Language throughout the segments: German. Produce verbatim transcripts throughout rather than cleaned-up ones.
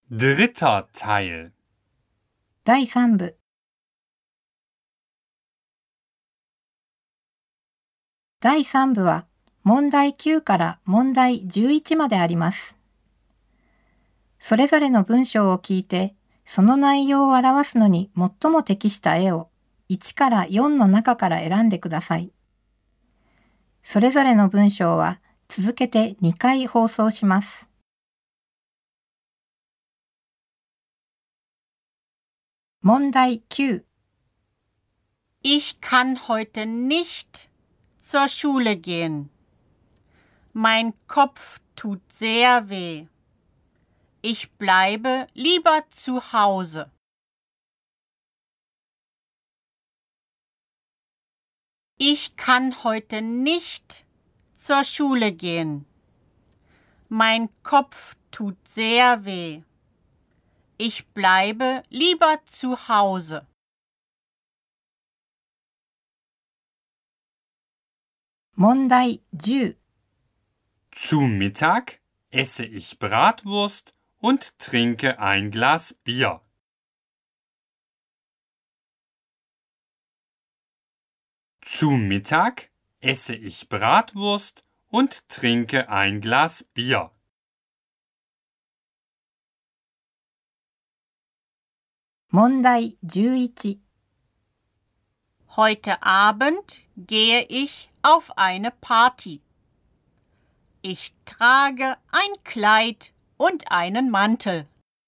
Dritter Teil. だいさん部。だいさん部は問題きゅうから問題じゅういちまであります。それぞれの文章を聞いて、その内容を表すのに最も適した絵をいちからよんの中から選んでください。それぞれの文章は続けてにかい放送します。問題きゅう。 Ich kann heute nicht zur Schule gehen. Mein Kopf tut sehr weh. Ich bleibe lieber zu Hause. Ich kann heute nicht zur Schule gehen. Mein Kopf tut sehr weh. Ich bleibe lieber zu Hause. 問題じゅう。 Zu Mittag esse ich Bratwurst und trinke ein Glas Bier. Zu Mittag esse ich Bratwurst und trinke ein Glas Bier. 問題じゅういち。 Heute Abend gehe ich auf eine Party. Ich trage ein Kleid und einen Mantel.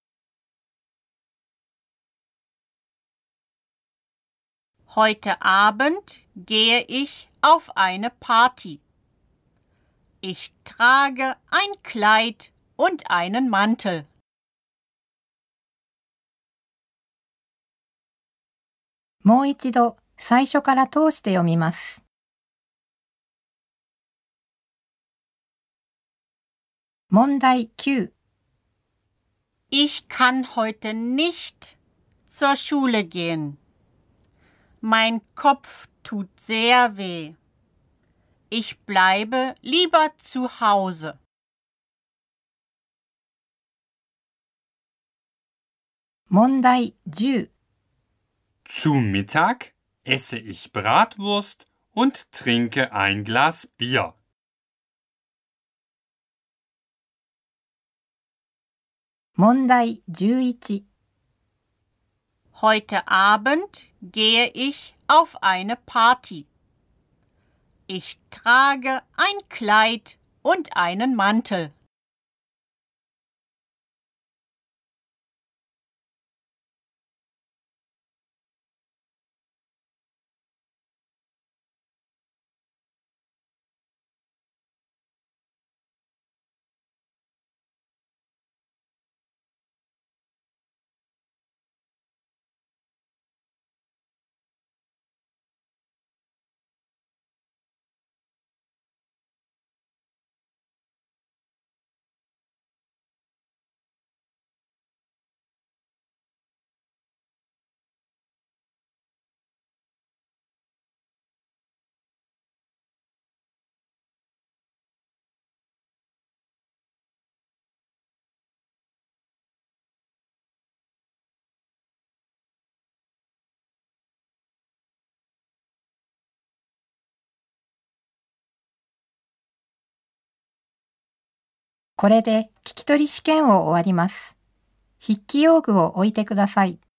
Heute Abend gehe ich auf eine Party. Ich trage ein Kleid und einen Mantel. もう一度最初から通して読みます。問題きゅう。 Ich kann heute nicht zur Schule gehen. Mein Kopf tut sehr weh. Ich bleibe lieber zu Hause. 問題じゅう。 Zu Mittag esse ich Bratwurst und trinke ein Glas Bier. 「問題じゅういち。 Heute Abend gehe ich auf eine Party. Ich trage ein Kleid und einen Mantel. これで聞き取り試験を終わります。筆記用具を置いてください。